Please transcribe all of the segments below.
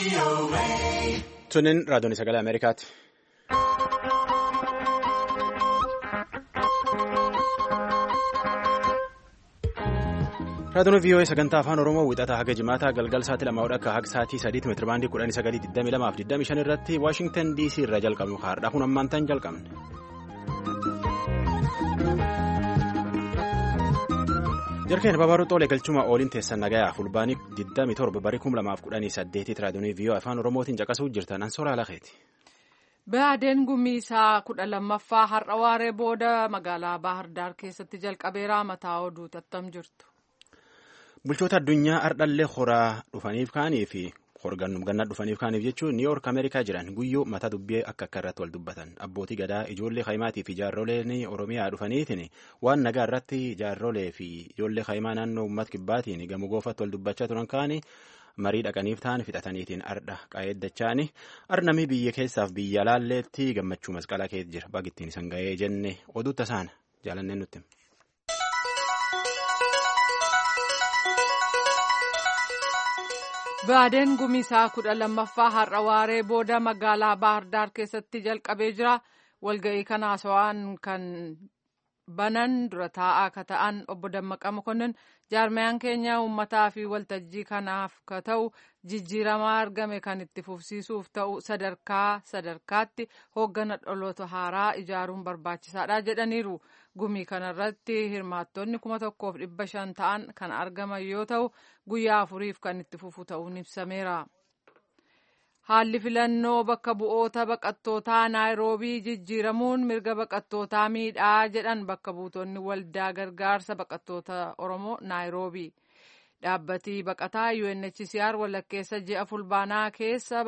Sunin raadiyoon sagalee Ameerikaati. Raadiyoon VOA sagantaa afaan Oromoo wixataa haga jimaataa galgal sa'aatii 2 akka haga sa'aatii 3 meetira baandii 1922 irratti Waashingtan DC irraa jalqabnu haadha kun ammaantaan jalqabne. Jarkeen Babaaruu Xoolee galchuma ooliin teessan nagayaa fulbaanii 27 barii 2018 raadiyoon VOA afaan Oromootiin caqasuu jirtan Ansoora Lakeeti. Baadeen gumiisaa 12ffaa har'a waaree booda magaalaa Baahar Daar keessatti jalqabeera mataa oduu tattam jirtu. Bulchoota addunyaa ardhallee horaa dhufaniif kaanii fi horgannum gannaa dhufaniif kaaniif jechuun Niiwoork Ameerikaa jiran guyyoo mataa dubbii akka irratti wal dubbatan abbootii gadaa ijoollee haimaatii fi jaarroleen Oromiyaa dhufaniitiin waan nagaa irratti jaarrolee fi ijoollee haimaa naannoo uummata kibbaatiin gamoo goofatti wal dubbachaa turan kaanii marii dhaqaniif ta'an fixataniitiin ardha qaayeddachaani arnamii biyya keessaaf biyya laalleetti gammachuu masqalaa keessa jira bagittiin isan ga'ee jenne oduu tasaana jaalanneen nutti. Baadeen gumiisaa 12ffaa har'a waaree booda magaalaa Baahar Daar keessatti jalqabee jira. Walga'ii kana haasawaan kan banan dura taa'aa akka ta'an obbo Dammaqa Mokonnin jaarmayaan keenya uummataa fi waltajjii kanaaf ka ta'u jijjiiramaa argame kan itti fufsiisuuf ta'u sadarkaatti hooggana dhaloota haaraa ijaaruun barbaachisaadha jedhaniiru. Gumii kanarratti hirmaattonni 1,500 ta'an kan argaman yoo ta'u guyyaa 4 kan itti fufu ta'uun ibsameera. Haalli filannoo bakka bu'oota baqattootaa Naayiroobii jijjiiramuun mirga baqattootaa miidhaa jedhan bakka buutonni waldaa gargaarsa baqattoota Oromoo Naayiroobii. Dhaabbatii baqataa UNHCR walakkeessa ji'a fulbaanaa keessa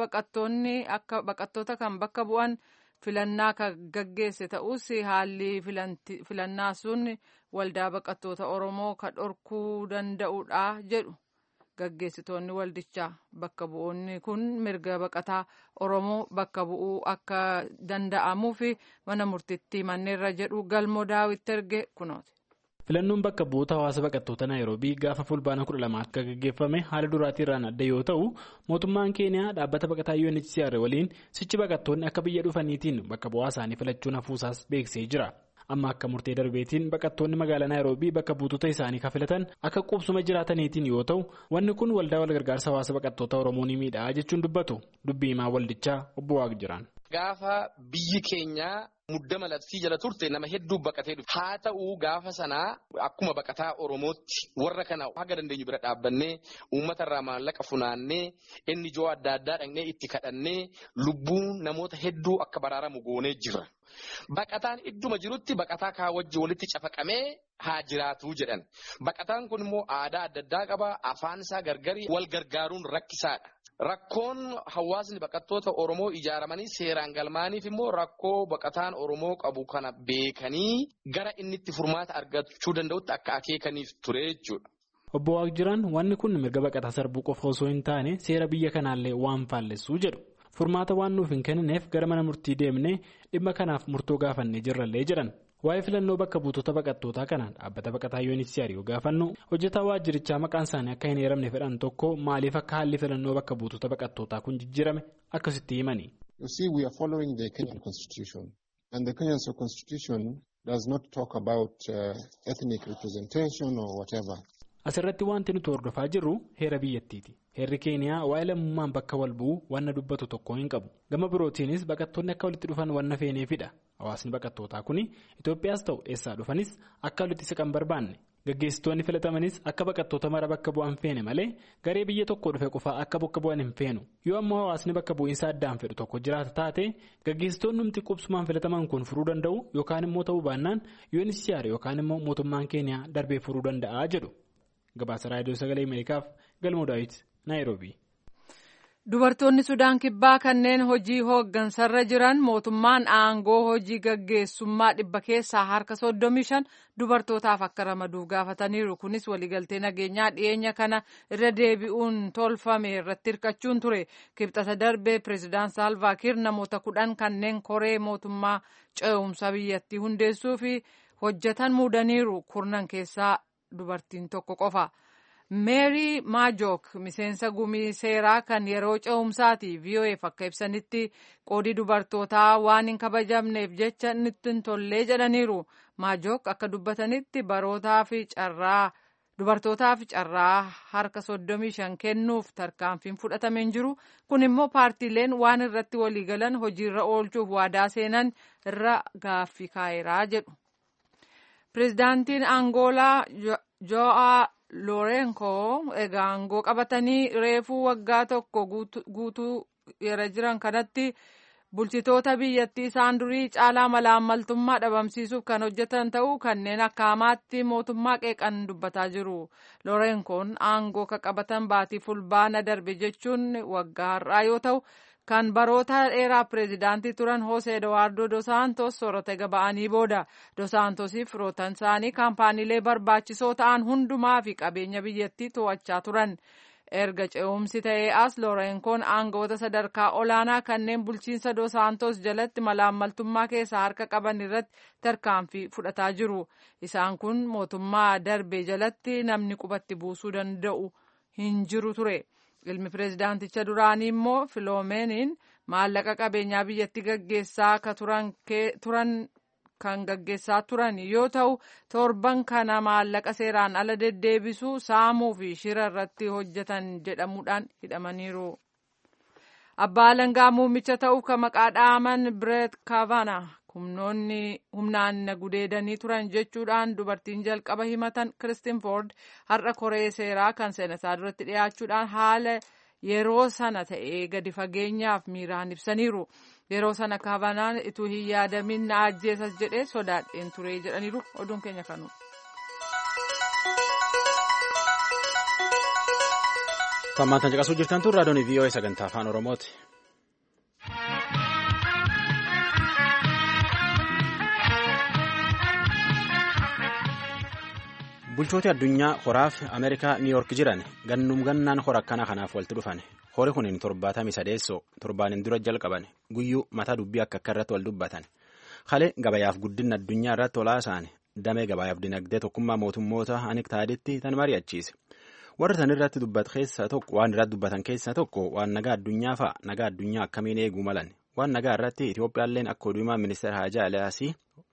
baqattoota kan bakka bu'an filannaa kan gaggeesse ta'us haalli filannaa sun waldaa baqattoota Oromoo kan dhorkuu danda'udha jedhu. Gaggeessitoonni waldichaa bakka bu'oonni kun mirga baqataa Oromoo bakka bu'uu akka danda'amuu fi mana murtiitti manneerra jedhu galmoo daawwitti erge kunooti. Filannoon bakka bu'oota hawaasa baqattoota Naayiroobii gaafa fulbaana 12 akka gaggeeffame haala duraatii irraan adda yoo ta'u mootummaan Keeniyaa dhaabbata baqataa UNHCR waliin sichi baqattoonni akka biyya dhufaniitiin bakka bu'aa isaanii filachuun hafuusaas beeksisee jira. Amma akka murtee darbeetiin baqattoonni magaalaa Naayiroobii bakka buutota isaanii kafilatan akka qubsuma jiraataniitiin yoo ta'u wanni kun waldaa walgargaarsa hawaasa baqattoota Oromoo ni miidhaa jechuun dubbatu dubbii himaa waldichaa obbo Waaqjiraan. Gaafa biyyi keenya muddama labsii jala turte nama hedduu baqatee dhufe haa ta'uu gaafa sanaa akkuma baqataa Oromootti warra kana haga dandeenyu bira dhaabbannee uummata irraa maallaqa funaannee inni ijoo adda addaa dhaqnee itti kadhannee lubbuun namoota hedduu akka baraaramu goonee jirra. Baqataan idduma jirutti baqataa kaa wajji walitti cafaqamee haa jiraatu jedhan. Baqataan kun immoo aadaa adda addaa qaba. Afaan isaa gargari wal gargaaruun rakkisaadha. Rakkoon hawaasni baqattoota Oromoo ijaaramanii seeraan galmaaniif immoo rakkoo baqataan Oromoo qabu kana beekanii gara inni itti furmaata argachuu danda'utti akka akeekaniif ture jechuudha. Obbo Waaqjiraan wanni kun mirga baqataa sarbuu qofa osoo hin taane seera biyya kanaallee waan faallessuu jedhu. Furmaata waan nuuf hin kennineef gara mana murtii deemnee dhimma kanaaf murtoo gaafannee jirrallee jedhan. Waa'ee filannoo bakka buutota baqattootaa kanaan dhaabbata baqataa UNHCR yoo gaafannu hojjetaa waajjirichaa maqaan isaanii akka hin eeramne fedhan tokko maaliif akka haalli filannoo bakka buutota baqattootaa kun jijjiirame akkasitti himani. You see, we are following the Kenyan Constitution and the Kenyan Constitution does not talk about ethnic representation or whatever. Asirratti wanti nuti hordofaa jirru heera biyyattiiti. Heerri Keeniyaa waa'ee lammummaan bakka wal bu'uu wanna dubbatu tokko hin qabu. Gama birootiinis baqattoonni akka walitti dhufan wanna feeneefidha. Hawaasni baqattootaa kun Itoophiyaas ta'u eessaa dhufanis akka walitti siqan barbaanne. Gaggeessitoonni filatamanis akka baqattoota mara bakka bu'an feene malee garee biyya tokko dhufe qofaa akka bakka bu'an hin feenu. Yoo ammoo hawaasni bakka bu'iinsa addaan fedhu tokko jiraata taate gaggeessitoonni humti qubsumaan filataman kun furuu danda'u yookaan immoo ta'uu baannaan UNHCR yookaan immoo mootummaan Keeniyaa darbee furuu danda'a jedhu. Gabaasa raadiyoo sagalee Ameerikaaf galmoo daawwiti Naayiroobii. Dubartoonni Sudaan Kibbaa kanneen hojii hooggansarra jiran mootummaan aangoo hojii gaggeessummaa 100 keessaa harka 35 dubartootaaf akka ramaduuf gaafataniiru. Kunis waliigaltee nageenyaa dhiyeenya kana irra deebi'uun tolfame irratti hirkachuun ture. Kibxata darbee pireezidaant Saalvaa Kiir namoota 10 kanneen koree mootummaa ce'umsa biyyattii hundeessuu fi hojjetan muudaniiru. Kurnan keessaa dubartiin tokko qofa. Meeri Maajook miseensa gumii seeraa kan yeroo ce'umsaati VOA'f akka ibsanitti qoodii dubartootaa waan hin kabajamneef jecha nutti hin tollee jedhaniiru. Maajook akka dubbatanitti dubartootaaf carraa harka 35 kennuuf tarkaanfiin fudhatamee hin jiru. Kun immoo paartiileen waan irratti waliigalan hojiirra oolchuuf waadaa seenan irra gaaffii kaa'eeraa jedhu. Pireezidaantiin Angoolaa Jo'aa Loorenkoo egaa aangoo qabatanii reefuu waggaa tokko guutuu yeroo jiran kanatti bulchitoota biyyattii isaan durii caalaa malaammaltummaa dhabamsiisuuf kan hojjetan ta'uu kanneen akka hamaatti mootummaa qeeqan dubbataa jiru. Loorenkoon aangoo ka qabatan baatii fulbaana darbe jechuun waggaa har'aa yoo ta'u kan baroota dheeraa pireezidaantii turan Jose Eduardo Dos Santos soorata gaba'anii booda Dos Santosiif firootan isaanii kaampaaniilee barbaachisoo ta'an hundumaa fi qabeenya biyyattii to'achaa turan. Erga ce'umsi ta'ee as Loorenkoon aangoota sadarkaa olaanaa kanneen bulchiinsa Dos Santos jalatti malaammaltummaa keessaa harka qaban irratti tarkaanfii fudhataa jiru. Isaan kun mootummaa darbe jalatti namni qubatti buusuu danda'u hin jiru ture. Ilmi pireezidaanticha duraanii immoo Filoomeeniin maallaqa qabeenyaa biyyatti gaggeessaa kan gaggeessaa turan yoo ta'u torban kana maallaqa seeraan ala deddeebisuu saamuu fi shira irratti hojjetan jedhamuudhaan hidhamaniiru. Abbaa alangaa muummicha ta'uuf kan maqaa dhaaman Bireet Kaavana humnaan na gudeedanii turan jechuudhaan dubartiin jalqaba himatan Kiristin Foord har'a koree seeraa kan seenataa duratti dhiyaachuudhaan haala yeroo sana ta'ee gadi fageenyaaf miiraan ibsaniiru. Yeroo sana Kaavanaan ituu hin yaadamin na ajjeesas jedhee sodaadheen ture jedhaniiru. Oduun keenya kanu. Tammaantan caqasuu jirtan tun raadiyoon VOA sagantaa afaan Oromooti. Bulchooti addunyaa horaaf Ameerikaa Niiyork jiran gannaan hora akkana kanaaf walitti dhufan. Hori kun 73 torbaanin dura jalqaban guyyuu mataa dubbii akka irratti wal dubbatan. Halee gabayaaf guddina addunyaa irratti olaasaan damee gabayaaf dinagdee tokkummaa mootummoota aniktaaditti tan mari'achiise. Warri san irratti dubbatan keessaa tokko waan nagaa addunyaa fa'a nagaa addunyaa akkamiin eeguu malan. Waan nagaa irratti Itoophiyaalleen akka oduumaa ministeera Haajaa Aliyaasii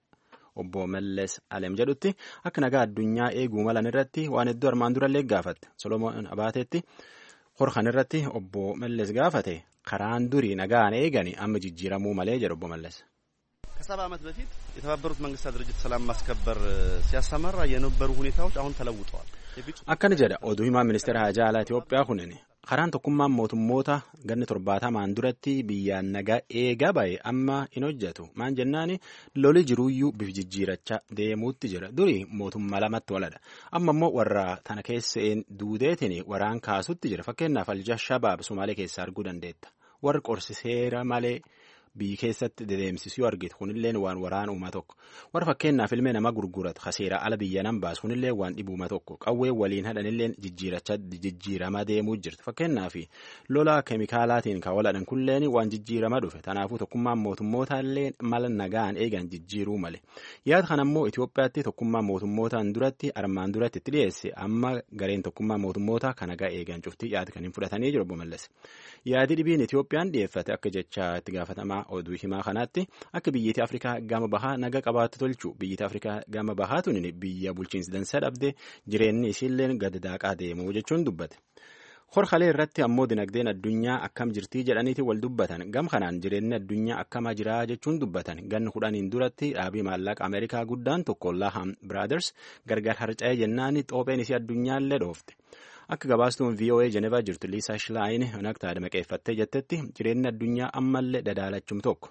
obbo Malles Alem jedhutti akka nagaa addunyaa eeguu malan irratti waan hedduu armaan durallee gaafatte. Solomoon Abaateetti horkan irratti obbo Malles gaafate karaan durii nagaan eegani amma jijjiiramuu malee jedhu obbo Malles. ከ70 ዓመት በፊት የተባበሩት መንግስታት ድርጅት ሰላም ማስከበር ሲያሰማራ የነበሩ ሁኔታዎች አሁን ተለውጠዋል. akkana jedha oduu himaa ministeera Haajaa Alaa Itoophiyaa kunin karaan tokkummaan mootummoota ganni 70 duratti biyyaan nagaa eegaa ba'e amma hin hojjetu maan jennaani loli jiruuyyuu bif jijjiirachaa deemuutti jira durii mootummaa lamatti waladha amma immoo warra tana keesseen duudeetiin waraan kaasutti jira fakkeenyaaf Al-Shabaab Somaalee keessaa arguu dandeetta warri qorsi seera malee biyyi keessatti dedeemsisuu argite kunilleen waan waraan uuma tokko warra fakkeenyaaf ilmee nama gurguratu kaseera ala biyya nan baasu kunillee waan dhibuuma tokko qawwee waliin hadhanilleen jijjiiramaa deemuu jirti fakkeenyaaf lola keemikaalaatiin kan waladhan kunilleen waan jijjiirama dhufe tanaafuu tokkummaan mootummootallee mala nagaan eegan jijjiiruu male yaada kanammoo Itoophiyaatti tokkummaan mootummootaan duratti armaan duratti itti dhiyeesse amma gareen tokkummaa mootummoota kan nagaa eegan cuftii yaada kan hin fudhatanii jiru obbo Mallas yaadi dhibiin Itoophiyaan dhiyeeffate akka jecha itti gaafatamaa oduu himaa kanaatti akka biyyoota Afrikaa gama bahaa naga qabaatu tolchu biyyoota Afrikaa gama bahaa tunin biyya bulchiinsi dansaa dhabde jireenyi isiilleen gad daaqaa deemuu jechuun dubbate. Horkalee irratti ammoo dinagdeen addunyaa akkam jirtii jedhaniiti wal dubbatan gam kanaan jireenyi addunyaa akkamaa jiraa jechuun dubbatan ganni 10 duratti dhaabii maallaqa Ameerikaa guddaan tokko Laham Brothers gargar harca'ee jennaani xoopheen isii addunyaallee dhoofte. Akka gabaastuun VOA Geneva jirtu Liisaa Shilaayin naqtaadha maqeeffattee jettetti jireenyi addunyaa ammallee dadaalachum tokko.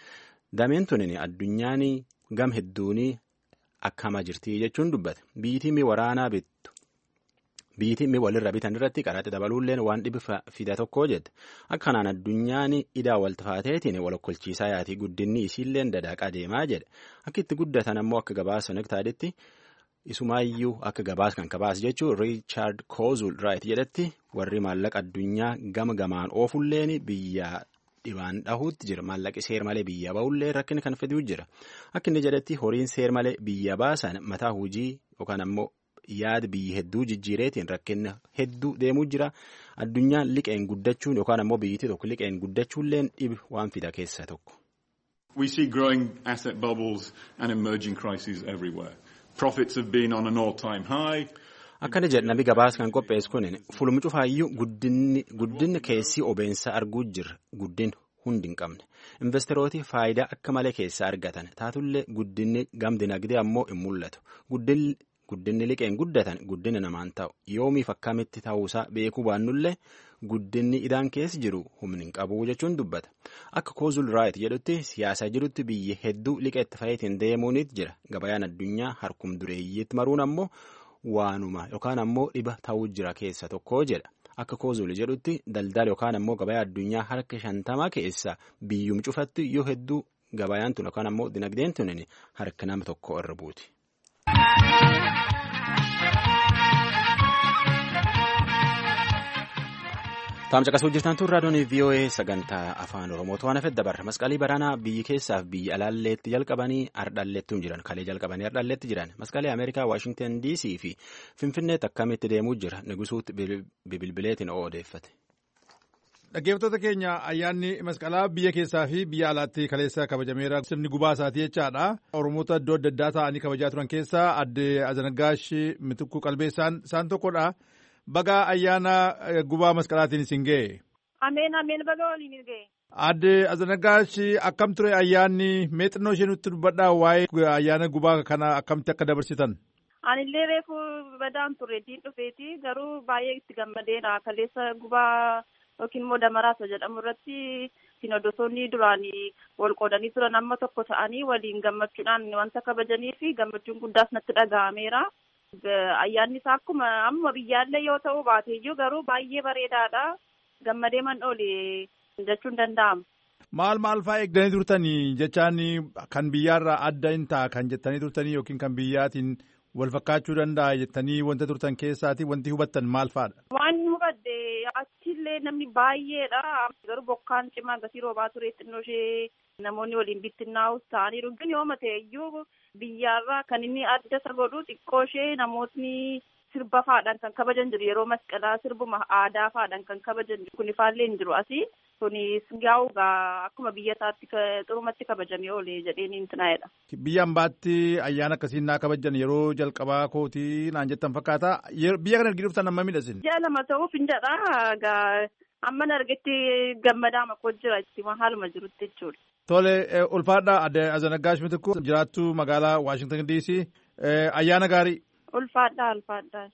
Dameen tunin addunyaan gam hedduunii akkama jirtii jechuun dubbate. Biyyitiin waraanaa bittu. Biyyitiin walirra bitan irratti qaraxa dabaluulleen waan dhibi fida tokko jette. Akka kanaan addunyaan idaa waltifaateetiin walokkolchiisaa yaatii guddinni isiilleen dadaaqaa deemaa jedhe. Akka itti guddatan ammoo akka gabaasa naqtaadhitti. Isumaayyuu akka gabaas kan kabaas jechuun Richard Kozul Wright jedhetti warri maallaqa addunyaa gama gamaan oofulleen biyya dhibaan dhahuutti jira maallaqi seer malee biyya ba'ullee rakkina kan fiduu jira akka inni jedhetti horiin seer malee biyya baasan mataa hojii yookaan ammoo yaada biyyi hedduu jijjiireetiin rakkinna hedduu deemuu jira. Addunyaan liqeen guddachuun yookaan ammoo biyyittii tokko liqeen guddachuulleen dhibi waan fida keessaa tokko. We see growing asset bubbles and emerging crises everywhere. Profits have been on an all-time high. Akkana jedha namni gabaas kan qopheessu kun fulmi cufaayyuu guddinni keessi obeensa arguu jirra guddin hundi hin qabne investorooti faayidaa akka malee keessa argatan taatullee guddinni dinagdee ammoo hin mul'atu guddinni liqeen guddatan guddina namaan ta'u yoomiif akkamitti ta'uusaa beekuu baannullee guddinni idaan keessa jiru humni hin qabu jechuun dubbata akka koozul raayit jedhutti siyaasa jirutti biyyi hedduu liqeetti fayyadamuun deemuunit jira gabayaan addunyaa harkum dureeyyiitti maruun ammoo waanuma yookaan ammoo dhiba ta'uu jira keessa tokko jedha. Akka koozuli jedhutti daldala yookaan ammoo gabayaa addunyaa harka 50 keessa biyyum cufatti yoo hedduu gabayaan tun yookaan ammoo dinagdeen tun harka nama tokko irra buuti. Taamcaqasuu jirtan tun raadiyoon VOA sagantaa afaan Oromootu waan hafedda barra masqalii baraanaa biyyi keessaaf biyya alaalleetti jalqabanii ardhalleettuu jiran kalee jalqabanii ardhalleetti jiran masqalee Ameerikaa Waashingtan DC fi Finfinneetti akkamitti deemuu jira Nigusuutti bilbileetiin odeeffate. Dhaggeeffattoota keenya ayyaanni masqalaa biyya keessaa fi biyya alaatti kaleessa kabajameera sirni gubaa isaatii jechaadha. Oromoota iddoo adda addaa ta'anii kabajaa turan keessaa adde Azanagaash Mitikkuu Qalbeessaan isaan tokkodha. Baga ayyaana gubaa masqalaatiin isin ga'e. Ameen baga waliin ga'e. Adde Azanagaash akkam ture ayyaanni meexannoo ishee nutti dubbadhaa waa'ee ayyaana gubaa kana akkamitti akka dabarsitan. Anillee reefu badaan ture dhufeeti garuu baay'ee itti gammadeera kaleessa gubaa yookiin immoo damaraasa jedhamu irratti sinodosoonni duraan wal qoodanii turan amma tokko ta'anii waliin gammachuudhaan wanta kabajanii fi gammachuun guddaas natti dhaga'ameera. Ayyaanni isaa akkuma amma biyyaallee yoo ta'u baateeyyuu garuu baay'ee bareedaadha. Gammadee man oole jechuun danda'ama. Maal fa'aa eegdanii turtanii jechaan kan biyyaarraa adda hin ta'a kan jettanii turtanii yookiin kan biyyaatiin wal fakkaachuu danda'a jettanii wanta turtan keessaati wanti hubattan maal fa'aadha? Waan hubadde achillee namni baay'eedha. Garuu bokkaan cimaa gatii roobaa ture xinnoo ishee namoonni waliin bittinnaa'us ta'aniiru. ግን yooma ta'eyyuu biyyaarraa kan inni adda isa godhu xiqqoo ishee namootni sirba faadhaan kan kabajan jiru yeroo masqalaa sirbuma aadaa faadhaan kan kabajan jiru kun ifaallee hin jiru asii kunis gaa'uugaa akkuma biyya isaatti xurumatti kabajamee oole jedheen intinaa'edha. Biyya ambaatti ayyaana akkasiin naa kabajan yeroo jalqabaa kootii naan jettan fakkaata biyya kana arginu dhuftan amma miidhasin. Ji'a lama ta'uuf hin jedha amma argetti gammadaa makoo jira itti haaluma jirutti jechuudha. Tole ulfaadha adde Azanagaash Mitikkuu jiraattu magaalaa Waashingtan DC ayyaana gaarii. Ulfaadha.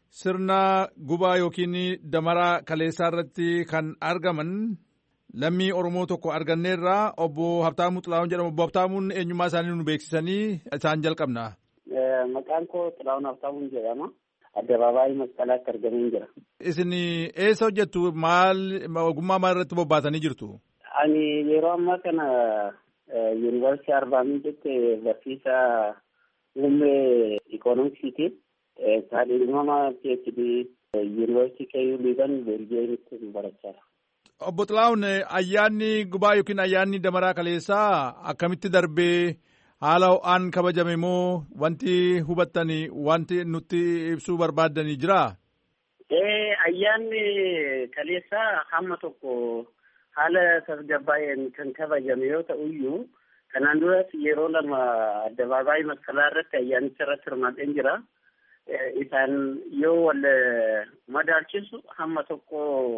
Sirna gubaa yookiin damaraa kaleessaa irratti kan argaman lammii Oromoo tokko arganneerraa obbo Habtaamuu Xilaawun jedhamu. Obbo Habtaamuun eenyummaa isaanii nu beeksisanii isaan jalqabna. Maqaan koo Xilaawun Habtaamuun jedhama. Addabaabaayii masqalaatti argamee jira. Isin eessa hojjettu ogummaa maal irratti bobbaatanii jirtu? Ani yeroo ammaa kana yuunivarsiitii Arbaa Miincetti barsiisaa muummee ikoonomiksiiti. Kaadhimama PhD yuunivarsiitii Keeyuu Liiban Beeljiyeemitti barachaa. Obbo Xilaawun ayyaanni gubaa yookiin ayyaanni damaraa kaleessaa akkamitti darbee haala ho'aan kabajame moo wanti hubattanii wanti nutti ibsuu barbaaddanii jiraa? Ayyaanni kaleessaa hamma tokko haala tasgabbaa'een kan kabajame yoo ta'uyyuu kanaan duras yeroo lama addabaabaayii masqalaa irratti ayyaanicha irratti hirmaadheen jira. Isaan yoo wal madaalchisu hamma tokko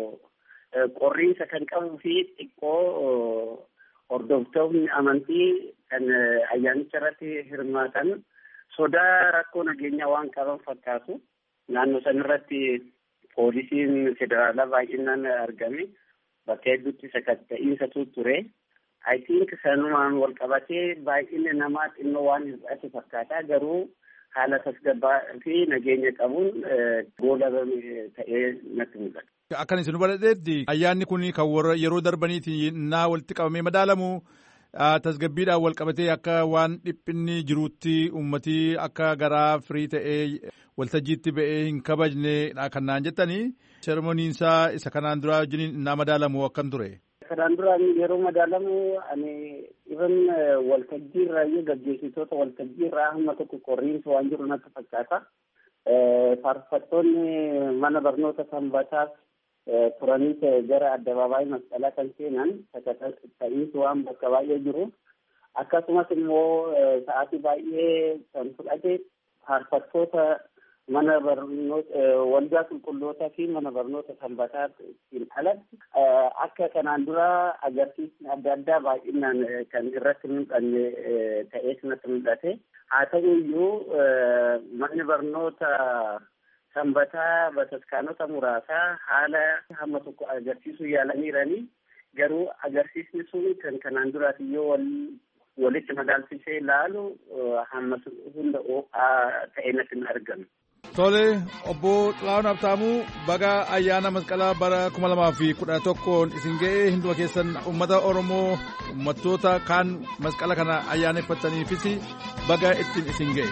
qorriinsa kan qabuu fi xiqqoo hordoftoonni amantii kan ayyaanicha irratti hirmaatan sodaa rakkoo nageenyaa waan qaban fakkaatu. Naannoo san irratti poolisiin federaalaa baay'inaan argame bakka hedduutti sakatta'iinsatu ture. I think sanumaan wal qabatee baay'inni namaa xinnoo waan hir'ate fakkaata garuu haala tasgabbaa fi nageenya qabuun goolabame ta'ee natti mul'ata. Akkan isin hubateetti ayyaanni kun kan yeroo darbaniiti naa walitti qabamee madaalamu tasgabbiidhaan wal qabatee akka waan dhiphinni jiruutti uummatii akka garaa firii ta'ee waltajjiitti ba'ee hin kabajne kan naan jettanii seremoniinsaa isa kanaan duraa wajjin naa madaalamu akkam ture? Kanaan duraan yeroo madaalamu ani even waltajjii irraa gaggeessitoota waltajjii irraa hamma tokko qorriinsa waan jiru natti fakkaata. faarfattoonni mana barnoota sanbataas turanii gara addabaabaayii masqalaa kan seenan ta'iinsi waan bakka baay'ee jiru. Akkasumas immoo sa'aatii baay'ee kan fudhate faarfattoota mana barnoota waldaa qulqullootaa fi mana barnoota sanbataatiin alatti akka kanaan dura agarsiisni adda addaa baay'inaan kan irratti mul'anne ta'ee sanatti mul'ate. Haa ta'u iyyuu manni barnoota sanbataa bataskaanota muraasaa haala hamma tokko agarsiisuu yaalaniiranii garuu agarsiisni sun kan kanaan duraati yoo walitti madaalchisee ilaalu hamma hunda ta'ee natti hin argamu. Tole, obbo Xilaahun Habtaamuu baga ayyaana masqalaa bara 2011 isin ga'ee hunduma keessan uummata Oromoo uummattoota kaan masqala kana ayyaaneffataniifis baga ittiin isin ga'e.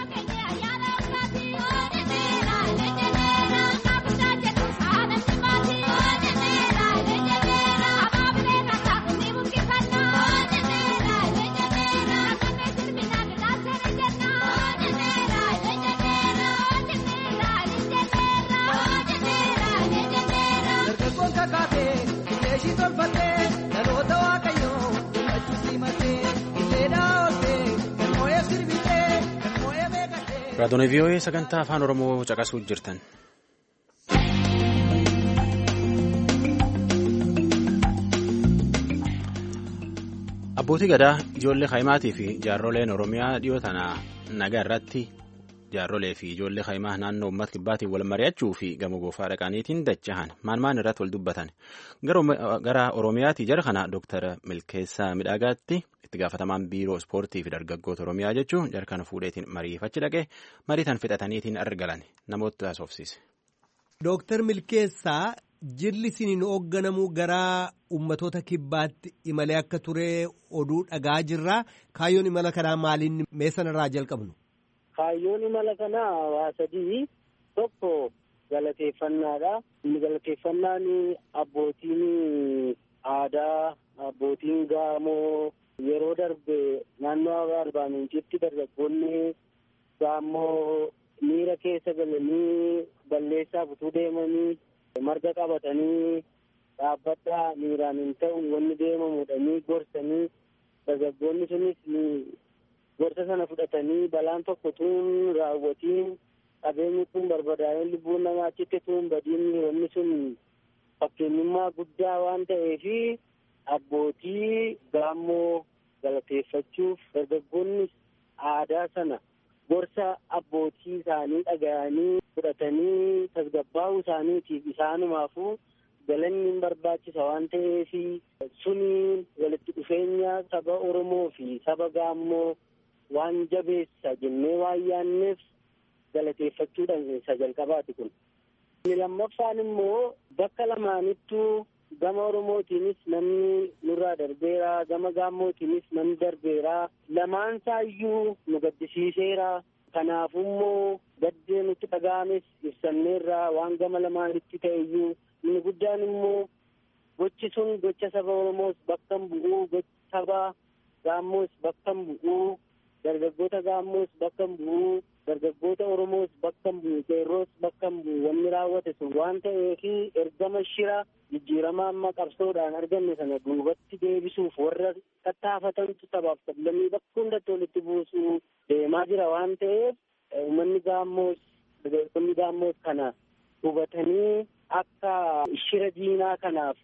Raadiyoo VOA sagantaa afaan Oromoo caqasuu jirtan. Abbootii gadaa ijoollee Haayimaatii fi jaarroleen Oromiyaa dhiyoo tana nagaa irratti jaarrolee fi ijoollee Haayimaa naannoo uummata kibbaatiin wal mari'achuu fi gamoo goofaa dhaqaniitiin dachahan maan irratti wal dubbatan. Gara Oromiyaatii jara kana Dr. Milkeessaa Midhaagaatti itti gaafatamaan biiroo ispoortii fi dargaggoota Oromiyaa jechuun jara kana fuudheetiin mariifachi dhaqee mariitan fixataniitiin argalan namoota haasofsiise. Dr. Milkeessaa jilli siniin hoogganamu gara ummatoota kibbaatti imalee akka ture oduu dhagaa jirra. Kaayyoon imala kanaa maaliin meessanirraa jalqabnu? Kaayyoon imala kanaa waa sadii. Tokko galateeffannaadha. Inni galateeffannaan abbootiin aadaa, abbootiin Gaamoo yeroo darbe naannoo Arbaaminchitti dargaggoonni Gaamoo miira keessa galanii balleessaa butuu deemanii marga qabatanii dhaabbadhaa miiraan hin ta'u wanni deemamudhanii gorsanii dargaggoonni sunis gorsa sana fudhatanii balaan tokko tuun raawwatiin qabeenyi kun barbadaa'een lubbuun namaa achitti tuun badiin wanni sun fakkeenyummaa guddaa waan ta'eefi abbootii Gaamoo galateeffachuuf dargaggoonni aadaa sana gorsa abbootii isaanii dhaga'anii fudhatanii tasgabbaa'uu isaaniitiif isaanumaafuu galanni hin barbaachisa waan ta'eef suni walitti dhufeenya saba Oromoo fi saba Gaamoo waan jabeessa jennee waan yaanneef galateeffachuudhaan isa jalqabaati kun. Inni lammaffaan immoo bakka lamaanittuu gama Oromootiinis namni nurraa darbeera, gama Gaamootiinis namni darbeera. Lamaan isaayyuu nu gaddisiiseera. Kanaafuu immoo gaddee nutti dhaga'ames ibsanneerra waan gama lamaanitti ta'eyyuu inni guddaan immoo gochi sun gocha saba Oromoos bakka hin bu'uu, gocha saba Gaamoos bakka hin bu'uu, dargaggoota Gaamoos bakka hin bu'uu, dargaggoota Oromoos bakka hin bu'uu, qeerroos bakka hin bu'uu wanni raawwate sun waan ta'eef ergama shira jijjiirama amma qabsoodhaan arganne sana duubatti deebisuuf warra tattaafatantu sabaaf sablammii bakka hundatti walitti buusuu deemaa jira waan ta'eef uummanni Gaamoos dargaggoonni Gaamoos kana hubatanii akka shira diinaa kanaaf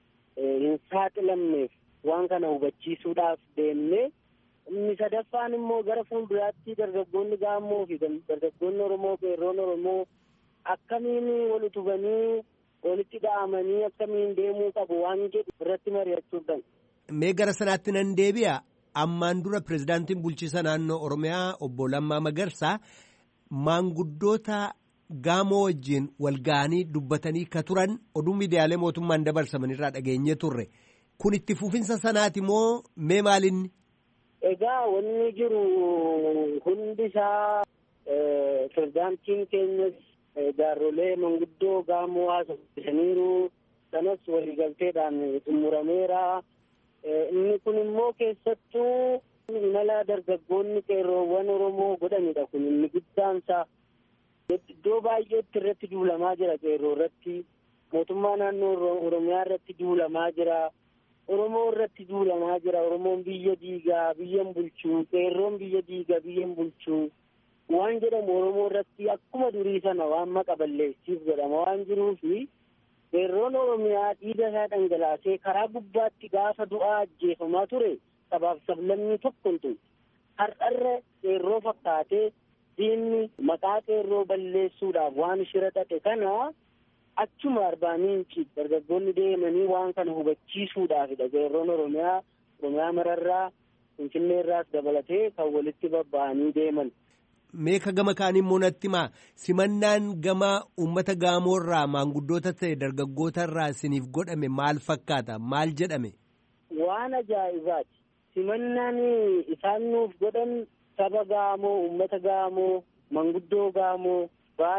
hin saaxilamneef waan kana hubachiisuudhaaf deemne. Inni sadaffaan immoo gara fuulduraatti dargaggoonni Gaamoo fi dargaggoonni Oromoo qeerroon Oromoo akkamiin wal utubanii walitti dha'amanii akkamiin deemuu qabu waan jedhu irratti mari'achuudhaan. Mee gara sanaatti nan deebi'a. Ammaan dura pirezidaantiin bulchiisa naannoo Oromiyaa obbo Lammaa Magarsaa maanguddoota Gaamoo wajjin wal ga'anii dubbatanii ka turan oduu miidiyaalee mootummaan dabarsaman irraa dhageenye turre. Kun itti fufinsa sanaati moo mee maalinni? Egaa wanni jiru hundi isaa pirezidaantiin keenyas jaarrolee manguddoo Gaamoo haasofsiisaniiru sanas waliigalteedhaan xumurameera. Inni kun immoo keessattuu imala dargaggoonni qeerroowwan Oromoo godhanidha kun inni guddaansa. Iddoo baay'eetti irratti duulamaa jira qeerroo irratti. Mootummaa naannoo Oromiyaa irratti duulamaa jira. Oromoo irratti duulamaa jira. Oromoon biyya diigaa, biyyan bulchuu. Qeerroon biyya diigaa, biyyan bulchuu. Waan jedhamu Oromoo irratti akkuma durii sana waan maqa balleessiif jedhama waan jiruufi qeerroon Oromiyaa dhiiga isaa dhangalaasee karaa gubbaatti gaafa du'aa ajjeefamaa ture sabaaf sablammii tokko hin turre. Har'arra qeerroo fakkaatee diinni maqaa qeerroo balleessuudhaaf waan shira xaxe kana achuma Arbaa Miinci dargaggoonni deemanii waan kana hubachiisuudhaafidha. Qeerroon Oromiyaa mararraa Finfinneerraas dabalatee kan walitti babba'anii deeman. Meeka gama kaanii immoo natti himaa simannaan gama uummata gaamoorraa maanguddoota ta'e dargaggootarraa isiniif godhame maal fakkaata? Maal jedhame? Waan ajaa'ibaati. Simannaan isaan nuuf godhan saba Gaamoo, uummata Gaamoo, manguddoo Gaamoo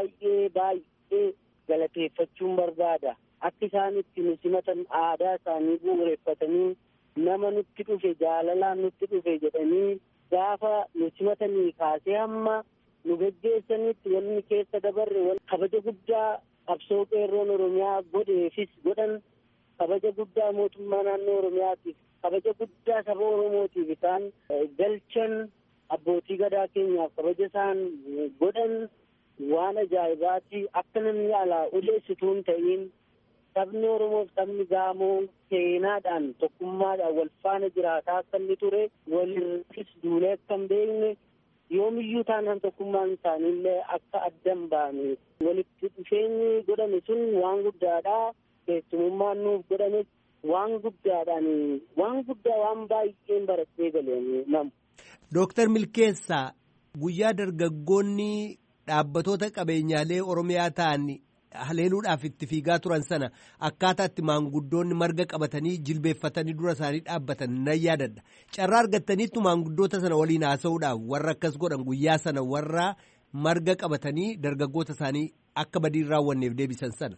baay'ee galateeffachuun barbaada. Akka isaan itti nu simatan aadaa isaanii bu'uureffatanii nama nutti dhufe jaalalaan nutti dhufe jedhanii gaafa nu simatanii kaasee hamma nu geggeessanitti wanni keessa dabarre kabaja guddaa qabsoo qeerroon Oromiyaa godheefis godhan kabaja guddaa mootummaa naannoo Oromiyaatiif kabaja guddaa saba Oromootiif isaan galchan abbootii gadaa keenyaaf kabaja isaan godhan waan ajaa'ibaati. Akka namni alaa uleessituun ta'in sabni Oromoof sabni Gaamoo seenaadhaan tokkummaadhaan wal faana jiraataa akka inni ture walirrattis duulee akka hin beekne yoomiyyuu taanaan tokkummaan isaaniillee akka addan baane walitti dhufeenyi godhame sun waan guddaadha. Keessumummaan nuuf godhame waan guddaadhaan waan guddaa waan baay'een baratee galeen namu. Dooktar Milkeessaa guyyaa dargaggoonni dhaabbatoota qabeenyaalee Oromiyaa ta'an haleeluudhaaf itti fiigaa turan sana akkaataa itti maanguddoonni marga qabatanii jilbeeffatanii dura isaanii dhaabbatan nan yaadadha. Carraa argattaniittu maanguddoota sana waliin haasa'uudhaaf warra akkas godhan guyyaa sana warra marga qabatanii dargaggoota isaanii akka badii hin raawwanneef deebisan sana.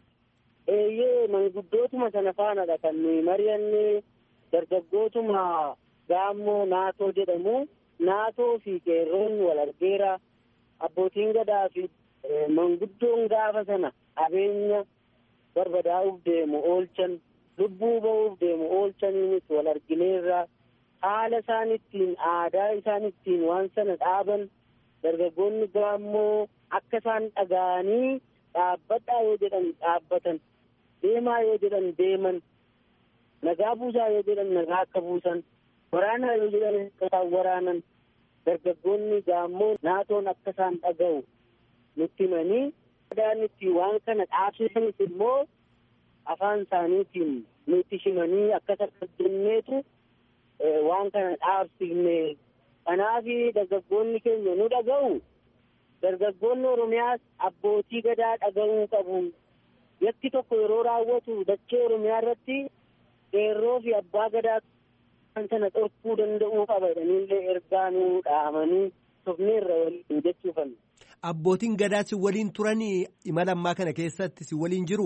Manguddootuma sana faanadha kan nuyi mari'anne dargaggootuma Gaamoo naatoo jedhamu naatoo fi qeerroon wal argeera abbootiin gadaa fi manguddoon gaafa sana qabeenya barbadaa'uuf deemu oolchan lubbuu ba'uuf deemu oolchaniinis wal argineerra haala isaan ittiin aadaa isaan ittiin waan sana dhaaban dargaggoonni Gaamoo akka isaan dhaga'anii dhaabbadhaa yoo jedhan dhaabbatan deemaa yoo jedhan deeman nagaa buusaa yoo jedhan nagaa akka buusan waraanaa yoo jedhan akka isaan waraanan dargaggoonni Gaamoo naatoon akka isaan dhaga'u nutti himanii aadaan itti waan kana dhaabsisanis immoo afaan isaaniitiin nutti himanii akka jenneetu waan kana dhaabsifne. Kanaaf dargaggoonni keenya nu dhaga'u. Dargaggoonni Oromiyaas abbootii gadaa dhaga'uu qabu. Yakki tokko yeroo raawwatu dachee Oromiyaa irratti qeerroo fi abbaa gadaa kan sana dhorkuu danda'uu qaba jedhaniillee ergaa nu dhaamanii tofneerra waliin jechuufan. Abbootiin gadaa si waliin turanii imala ammaa kana keessatti si waliin jiru?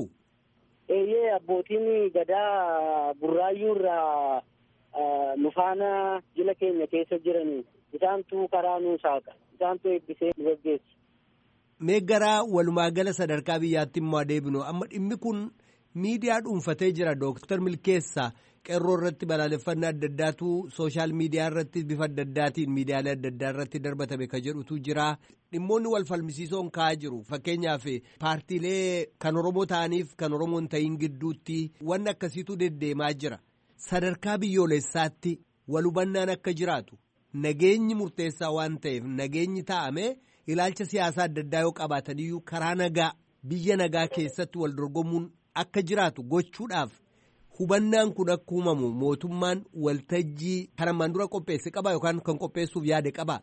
Abbootiin gadaa Burraayyuu irraa nu faana jila keenya keessa jiranii isaantu karaa nuu saaqa isaantu eebbisee nu gaggeessu. Mee gara walumaa gala sadarkaa biyyaatti immoo adeemnu amma dhimmi kun miidiyaa dhuunfatee jira. Dooktar Milkeessaa qeerroo irratti balaaleffannaa adda addaatu sooshaal miidiyaa irratti bifa adda addaatiin miidiyaalee adda addaa irratti darbatame ka jedhutu jira. Dhimmoonni wal falmisiisoon ka'aa jiru. Fakkeenyaaf paartiilee kan Oromoo ta'aniif kan Oromoo hin ta'in gidduutti wanni akkasiitu deddeemaa jira. Sadarkaa biyyoolessaatti wal hubannaan akka jiraatu nageenyi murteessaa waan ta'eef nageenyi taa'ame ilaalcha siyaasaa adda addaa yoo qabaataniyyuu karaa nagaa biyya nagaa keessatti wal dorgomuun akka jiraatu gochuudhaaf hubannaan kun akka uumamu mootummaan waltajjii kan ammaan dura qopheesse qaba yookaan kan qopheessuuf yaade qaba.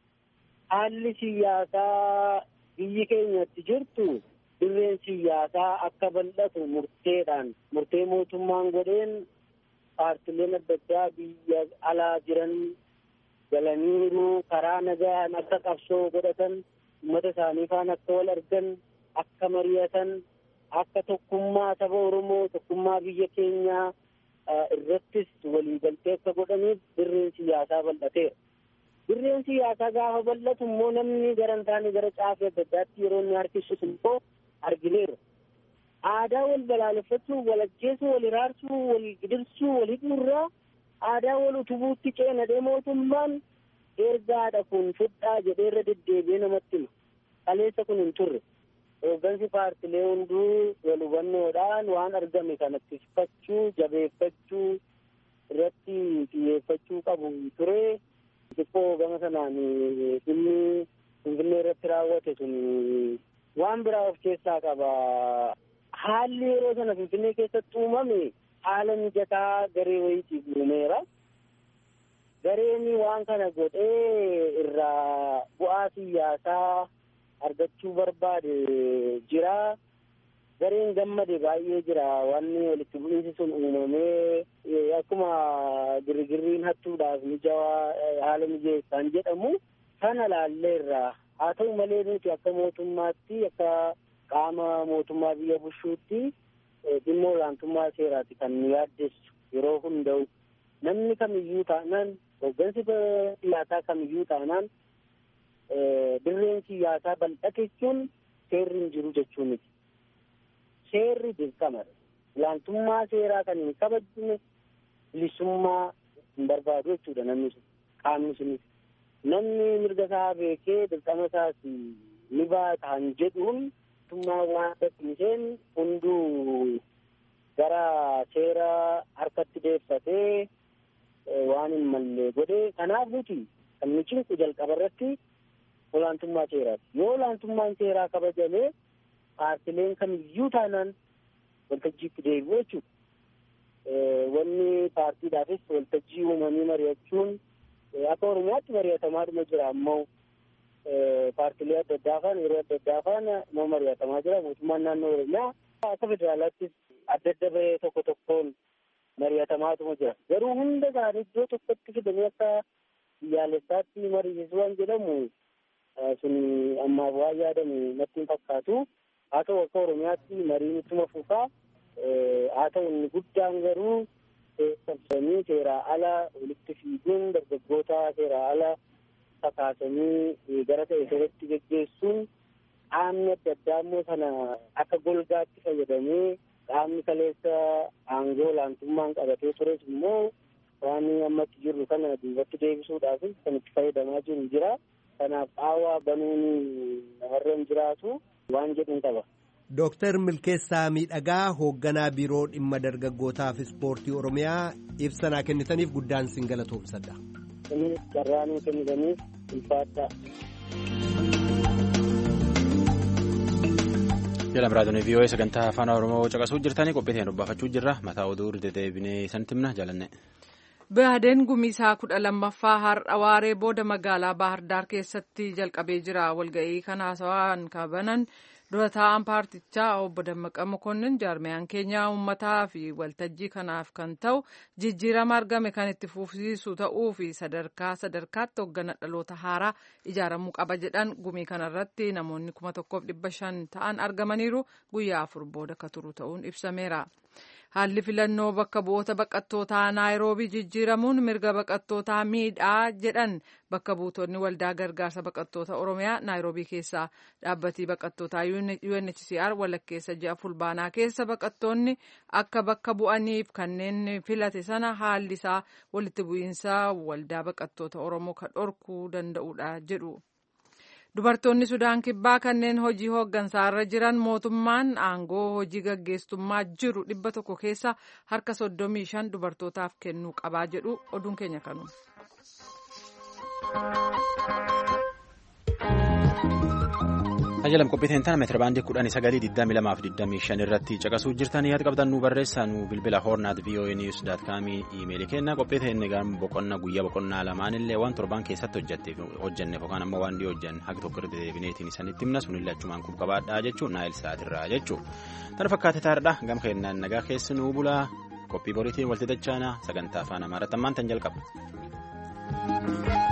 Haalli siyaasaa biyyi keenyatti jirtu dirreen siyaasaa akka bal'atu murtee mootummaan godheen paartileen adda addaa biyya alaa jiran galaniiru karaa nagaan akka qabsoo godhatan uummata isaanii faana akka wal argan akka mari'atan akka tokkummaa saba Oromoo tokkummaa biyya keenyaa irrattis waliigaltee akka godhaniif dirreen siyaasaa bal'ateera. Dirreen siyaasaa gaafa bal'atu immoo namni gara hin taane gara caafii adda addaatti yeroo inni harkisus immoo argineera. Aadaa wal balaaleffachuu, wal ajjeesuu, wal iraarsuu, wal gidirsuu, wal hidhuurraa aadaa wal utubuutti ceenadhee mootummaan ergaadha kun fudhaa jedhee irra deddeebi'ee namatti hima. Kaleessa kun hin turre. Hooggansi paartilee hunduu wal hubannoodhaan waan argame kanatti fudhachuu, jabeeffachuu irratti xiyyeeffachuu qabu ture. Xiqqoo gama sanaan inni Finfinnee irratti raawwate sun waan biraa of keessaa qaba. Haalli yeroo sana Finfinnee keessatti uumame haala mijataa garee wayiitiif uumeera. Gareen waan kana godhee irraa bu'aa siyaasaa argachuu barbaade jira. Gareen gammade baay'ee jira. Wanni walitti bu'iinsi sun uumamee akkuma girgirriin hattuudhaaf haala mijeessaan jedhamu kana laalleerra. Haa ta'u malee nuti akka mootummaatti akka qaama mootummaa biyya bushuutti dhimma olaantummaa seeraati kan nu yaaddessu yeroo hunda'u. Namni kamiyyuu taanaan hooggansi siyaasaa kamiyyuu taanaan dirreen siyaasaa bal'ate jechuun seerri hin jiru jechuun miti. Seerri dirqamadha. Olaantummaa seeraa kan hin kabajne bilisummaa hin barbaadu jechuudha namni sun. Qaamni sunis. Namni mirga isaa beekee dirqama isaas ni baataan jedhuun mootummaa waan dadhiiseen hunduu gara seera harkatti deeffatee waan hin malle godhee. Kanaaf nuti kan nu cinqu jalqaba irratti olaantummaa seeraati. Yoo olaantummaan seeraa kabajamee paartileen kamiyyuu taanaan waltajjiitti deebi'u jechuudha. Wanni paartiidhaafis waltajjii uumanii mari'achuun akka Oromiyaatti mari'atamaadhuma jira. Ammoo paartilee adda addaa faana yeroo adda addaa faana immoo mari'atamaa jira. Mootummaan naannoo Oromiyaa akka federaalaattis adda adda bahee tokko tokkoon mari'atamaatuma jira. Garuu hunda isaanii iddoo tokkotti fidanii akka biyyaalessaatti mari'isuu waan jedhamu sun ammaaf waan yaadamu natti hin fakkaatu. Haa ta'u akka Oromiyaatti mariin ittuma fufaa. Haa ta'u inni guddaan garuu seeraa ala walitti fiiguun dargaggoota seeraa ala kakaasanii gara ta'e seeratti geggeessuun qaamni adda addaa immoo sana akka golgaatti fayyadamee qaamni kaleessa aangoo olaantummaan qabatee tures immoo waan ammatti jirru kana duubatti deebisuudhaaf kan itti fayyadamaa jiru jira. Kanaaf qaawwaa banuun warra hin jiraatu waan jedhuun qaba. Dooktar Milkeessaa Miidhagaa hoogganaa biiroo dhimma dargaggootaaf ispoortii Oromiyaa ibsa naa kennitaniif guddaan sin galatoomsadha. Inni carraa nuu kennitaniif ulfaadha. Jedhama raadiyoon VOA sagantaa afaan Oromoo caqasuu jirtanii qophiitiin dubbafachuu jirra. Mataa oduu deddeebinee isinitti himna jaalanne. Baadeen gumiisaa 12ffaa har'a waaree booda magaalaa Baahar Daar keessatti jalqabee jira. Walga'ii kana haasawaan kabanan dura taa'an paartichaa obbo Dammaqa Mokonnin jaarmiyaan keenya uummataa fi waltajjii kanaaf kan ta'u jijjiirama argame kan itti fufsiisu ta'uu fi sadarkaatti hoggana dhaloota haaraa ijaaramuu qaba jedhan. Gumii kanarratti namoonni 1,500 ta'an argamaniiru. Guyyaa 4 booda akka turu ta'uun ibsameera. Haalli filannoo bakka bu'oota baqattootaa Naayiroobii jijjiiramuun mirga baqattootaa miidhaa jedhan bakka buutonni waldaa gargaarsa baqattoota Oromiyaa Naayiroobii keessaa dhaabbatii baqattootaa UNHCR walakkeessa ji'a fulbaanaa keessa baqattoonni akka bakka bu'aniif kanneen filate sana haalli isaa walitti bu'iinsa waldaa baqattoota Oromoo kan dhorkuu danda'udha jedhu. Dubartoonni Sudaan Kibbaa kanneen hojii hooggansaarra jiran mootummaan aangoo hojii gaggeessummaa jiru 100 keessa harka 35 dubartootaaf kennuu qabaa jedhu oduun keenya kanu. Ajalam qophiiteen tana meetira baandii 1922 irratti caqasuu jirtan yaada qabdan nu barreessaa nu bilbila hornaat@voanews.com iimeelii kenna qophiiteen egaan guyyaa boqonnaa lamaan illee waan torban keessatti hojjenneef yookaan ammoo waan hojjennu haga tokko irratti deebineetiin isinitti himna sunillee achumaan kun qabaadhaa jechuun naayil sa'aatirraa jechuun tana fakkaate taa'aadha gama keenyaan nagaa keessi nuu bulaa qophii boriitiin walitti dachaana sagantaa afaan amaaraatti ammaan tan jalqaba.